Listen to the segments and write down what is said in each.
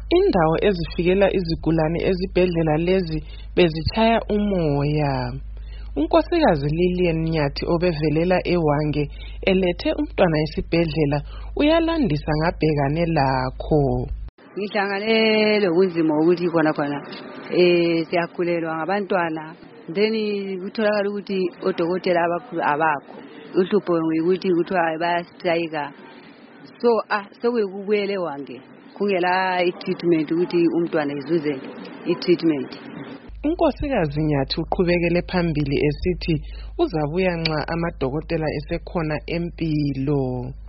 Indawo ezifikela izigulane ezibhedlela lezi bezitshaya umoya. Unkosikazi Lilian Nyathi obevelela eWange elethe umntwana esibhedlela uyalandisa ngabhekane lakho. Ngihlangane lokunzima ukuthi khona siyakhulelwa ngabantwana then kutholakala ukuthi odokotela abakhulu abakho. Uhlupho ukuthi kuthiwa bayastrike. So sokuyikubuyela eWange kungela i-treatment ukuthi umntwana izuze i-treatment. Unkosikazi Nyathi uqhubekele phambili esithi uzabuya nxa amadokotela esekhona empilo.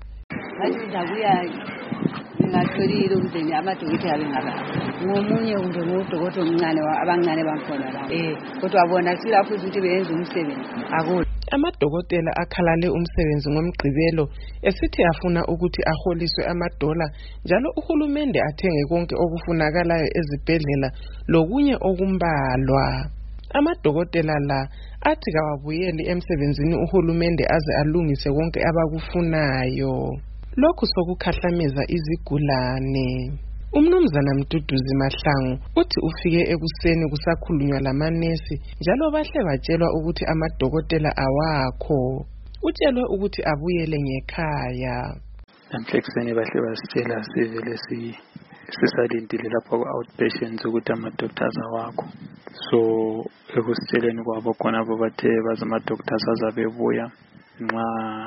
Ngizabuya ngingatholile ukuthi amadokotela bengaba ngomunye kumbe ngudokotela omncane abancane bakhona la. Kodwa bona silapho ukuthi beyenze umsebenzi akho. Amadokotela akhalale umsebenzi ngomgqibelo esithi afuna ukuthi aholiswe amadola njalo uhulumende athenge konke okufunakalayo ezibhedlela lokunye okumbalwa. Amadokotela la athi kawabuyeli emsebenzini uhulumende aze alungise konke abakufunayo. Lokhu sokukhahlameza izigulane. Umnumzana Mduduzi Mahlangu uthi ufike ekuseni kusakhulunywa lamanesi njalo bahle batshelwa ukuthi amadokotela awakho. Utshelwe ukuthi abuyele ngekhaya. Namhlekuseni bahle basitshela sivele sisalindile lapho ku-outpatients ukuthi ama-doctors awakho. So ekusitsheleni kwabo khonapho bathe baze ama-doctors azabebuya nxa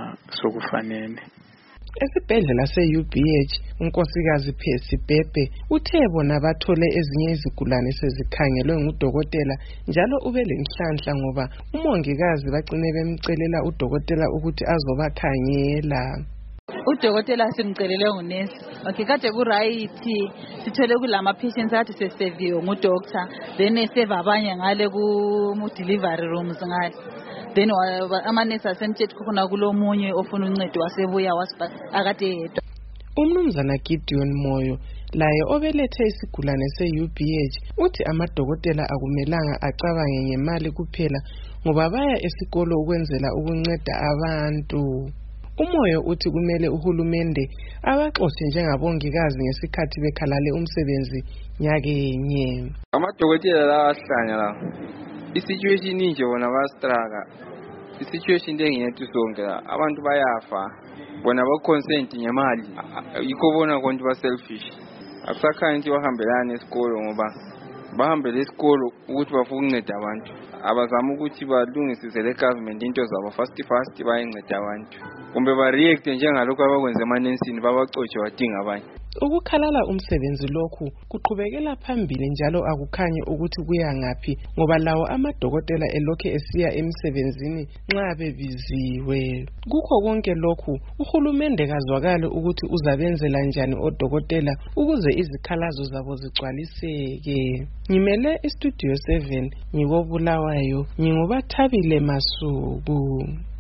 sokufanele. Esibhedlela se-UBH unkosikazi Phesi Bhebhe uthe bona bathole ezinye izigulane sezikhangelwe ngudokotela njalo ubelenhlanhla ngoba umongikazi bacine bemcelela udokotela ukuthi azobakhangela. Udokotela simcelele ngunesi. Okay, kade ku-right sithole kulama patients athi seseviwe ngudoctor then eseva abanye ngale ku-delivery rooms ngale. Then amanesi asemthetho khona kulomunye ofuna uncedo wasebuya akade yedwa. Umnumzana Gideon Moyo laye obelethe isigulane se-UBH uthi amadokotela akumelanga acabange ngemali kuphela ngoba baya esikolo ukwenzela ukunceda abantu. Umoyo uthi kumele uhulumende abaxoxe njengabongikazi ngesikhathi bekhalale umsebenzi nyakenye. Amadokotela la ahlanya la i-situation inje bona bastruggle. I-situation lengiyethu sonke la abantu bayafa bona ba-consent ngemali yikho bona konke ba-selfish. Akusakhanya ukuthi bahambelana esikolo ngoba bahambele esikolo ukuthi bafuna ukunceda abantu. Abazama ukuthi balungisise le government into zabo fast bayenceda abantu. Kumbe ba-react njengalokho abakwenza emanensini babacotshe wadinga abanye. Ukukhalala umsebenzi lokhu kuqhubekela phambili njalo akukhanyi ukuthi kuya ngaphi ngoba lawo amadokotela elokhe esiya emsebenzini nxa bebiziwe. Kukho konke lokhu uhulumende kazwakala ukuthi uzabenzela njani odokotela ukuze izikhalazo zabo zigcwaliseke. Ngimele iStudio 7 ngikobulawayo nginguBathabile Masuku.